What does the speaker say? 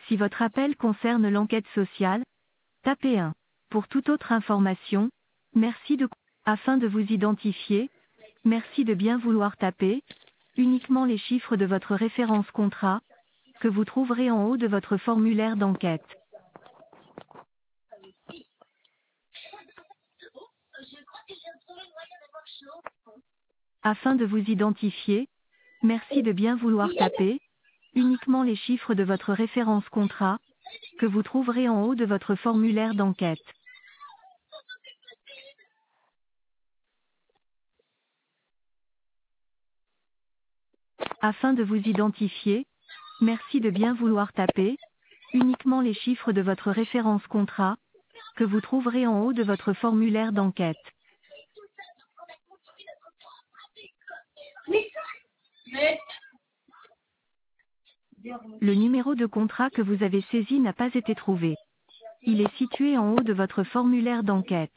Si votre appel concerne l'enquête sociale, tapez 1. Pour toute autre information, merci de... Afin de vous identifier, merci de bien vouloir taper uniquement les chiffres de votre référence contrat, que vous trouverez en haut de votre formulaire d'enquête. Afin de vous identifier, merci de bien vouloir taper uniquement les chiffres de votre référence contrat, que vous trouverez en haut de votre formulaire d'enquête. Afin de vous identifier, merci de bien vouloir taper uniquement les chiffres de votre référence contrat, que vous trouverez en haut de votre formulaire d'enquête. Le numéro de contrat que vous avez saisi n'a pas été trouvé. Il est situé en haut de votre formulaire d'enquête.